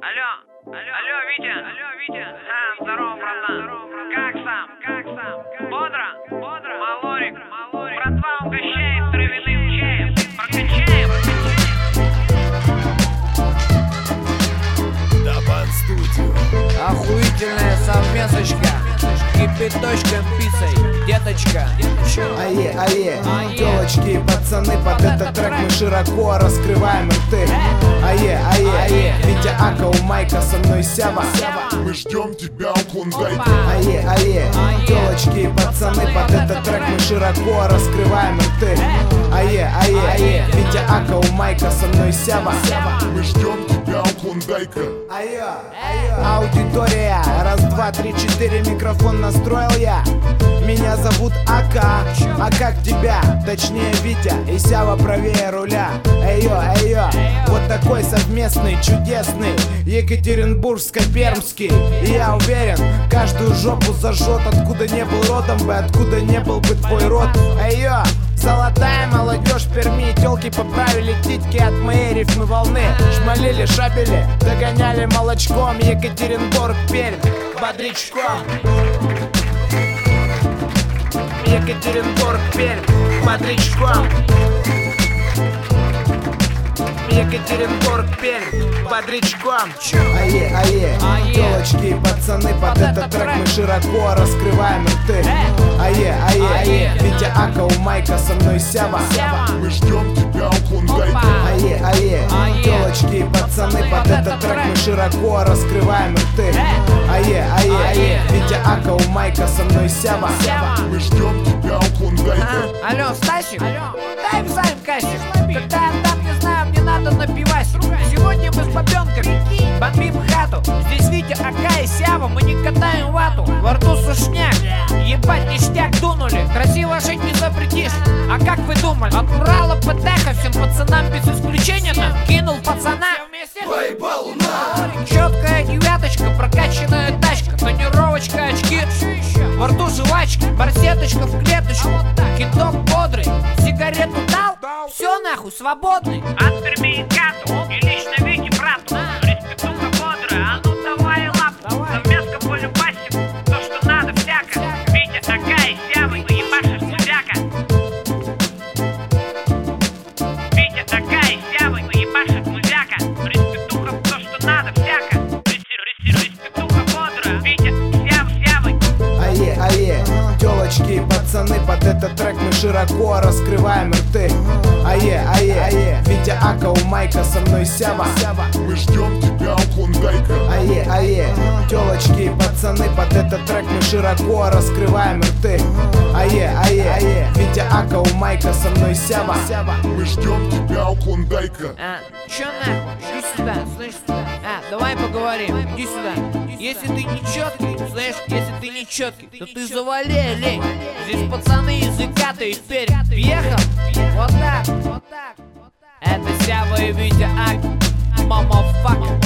Алло, Витя. Здорово, братан. Как сам? Бодро? Малорик. Братва угощает травяным чаем. Прокачаем. Табан Студио. Охуительная совместочка. Кипяточком пиццей, деточка. Ае, девочки и пацаны, под этот трек мы широко раскрываем рты. Ае, Витя Ака у майка, со мной Сява. Мы ждем тебя у Клондайка. Ае, девочки и пацаны, под этот трек мы широко раскрываем рты. Ае, Витя Ака у майка, со мной Сява. Мы ждем тебя у Клондайка. Аудитория, раз, два, три, четыре, микрофон настроил я. Меня зовут Ака, а как тебя? Точнее Витя и Сява правее руля. Эйо, вот такой совместный, чудесный Екатеринбургско-пермский. И я уверен, каждую жопу зажжет. Откуда не был родом бы, откуда не был бы твой род. Эйо, золотая молодежь Перми, тёлки поправили титьки от моей рифмы волны. Шмалили, шабели, догоняли молочком. Екатеринбург, Пермь, бодрячком. Екатеринбург, Пермь, бодрячком. Екатеринбург, Пермь, бодрячком. Ае, девочки и пацаны, под этот трек мы широко раскрываем рты. Ае, Витя Ака у майка, со мной Сява. Мы ждем тебя у Клондайка. Ае, девочки и пацаны, под этот трек мы широко раскрываем рты. Ае, Витя Ака у майка, со мной Сява. Мы ждем тебя у Клондайка. Алло, Стасик, дай в займ кассик. Когда я там, не знаю, мне надо напивать. Сегодня мы с бабенками бомбим хату. Здесь Витя, Ака и Сява, мы не катаем вату. Во рту сушняк, ебать ништяк дунули. Красиво жить не запретишь. А как вы думали? От Урала ПТХ всем пацанам без исключения кинул пацана. Поебал на. Четкая девяточка, прокачанная тачка, тонировочка, очки, во рту жвачки, барсеточка в клеточку, кидок бодрый, сигарету дал, все нахуй, свободный. От Перми и Кату, и лично Вики брату. Респектуха бодрая, а ну давай лапу. Совместка по любасику, то что надо всяко. Витя, Ака и Сява, вы ебашишь музяка. Витя, Ака и Сява, вы ебашишь музяка. Респектуха, то что надо всяко. Респектуха бодрая, Витя, Сява. Ае, девочки и пацаны, под этот трек мы широко раскрываем рты. Ае, Витя Ака у майка, со мной Сява. Мы ждем тебя у Клондайка. Ае, девочки и пацаны, под этот трек мы широко раскрываем рты. Ае, Витя Ака у майка, со мной Сява. Мы ждем тебя у Клондайка. Чё нахуй? Иди сюда, слышь? Давай поговорим, иди сюда. Если ты не четкий, слышь, если ты не четкий, то ты завали, лень. Здесь пацаны из Иката и теперь въехал. Вот так. Это Сява и Витя Ак, мамафак.